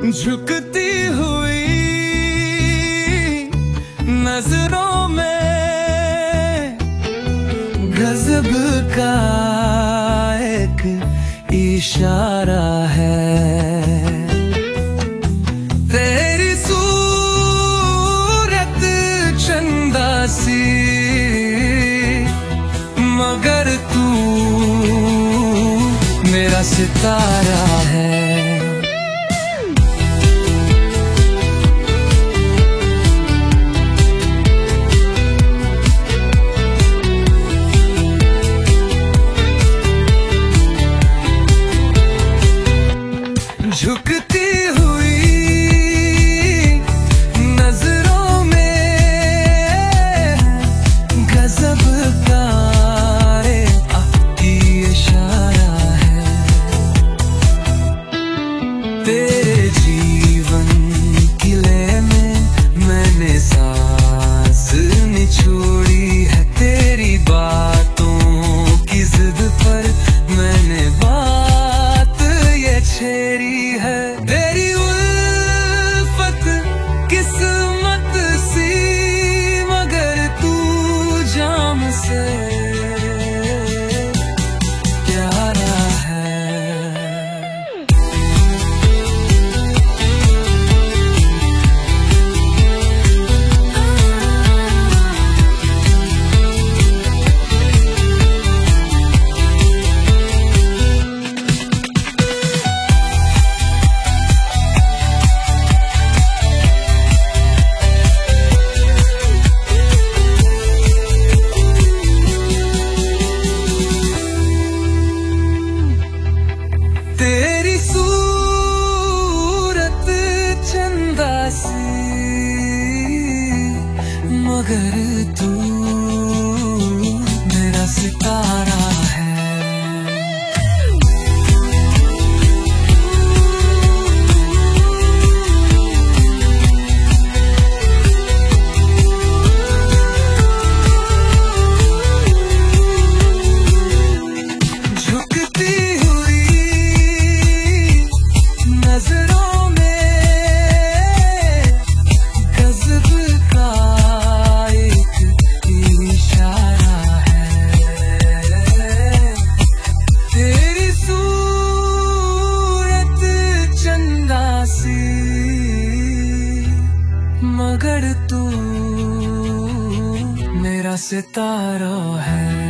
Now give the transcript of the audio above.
झुकती हुई नजरों में गजब का एक इशारा है। तेरी सूरत चंदा सी मगर तू मेरा सितारा है। झुकती हुई नजरों में गजब का एक इशारा है। तेरे जीवन किले में मैंने सांस निछोड़ी है। तेरी बातों की जिद पर मैंने बात ये छेड़ी है। तेरी उल्फत किस्मत सी मगर तू जाम से प्यारा है। तेरी सूरत चंदा सी मगर तू मेरा सितारा है। झुकती नजरों में गजब का एक इशारा है। तेरी सूरत चंदा सी मगर तू मेरा सितारा है।